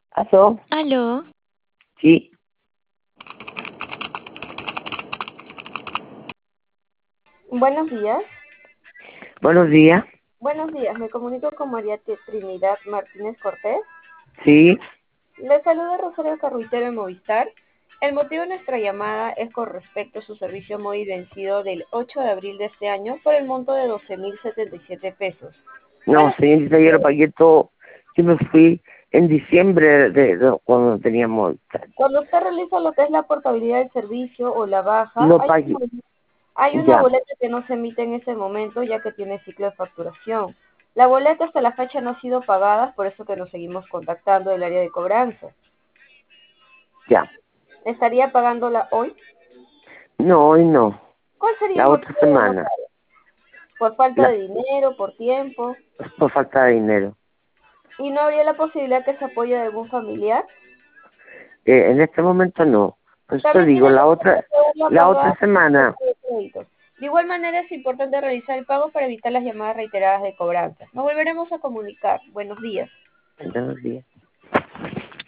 ¿Aló? Aló, Sí, Buenos días. buenos días. Buenos días, me comunico con María Trinidad Martínez Cortés. Sí, Le saluda Rosario Carruitero de Movistar. El motivo de nuestra llamada es con respecto a su servicio móvil vencido del 8 de abril de este año por el monto de 12.077 pesos. no, Para- señorita, yo lo pagué todo. Yo me fui en diciembre cuando teníamos. Cuando usted realiza lo que es la portabilidad del servicio o la baja, Lo pagué, hay una ya, boleta que no se emite en ese momento ya que tiene ciclo de facturación. La boleta hasta la fecha no ha sido pagada, por eso que nos seguimos contactando del área de cobranza. ya. ¿Estaría pagándola hoy? No, hoy no. ¿Cuál sería el La otra motivo de no semana, pagar? ¿Por falta la, de dinero, por tiempo? por falta de dinero. ¿Y no habría la posibilidad que se apoye de algún familiar? En este momento no. Por eso También digo, tiene la opción de poderla la pagar otra semana. por crédito. De igual manera es importante realizar el pago para evitar las llamadas reiteradas de cobranza. Nos volveremos a comunicar. Buenos días. Buenos días.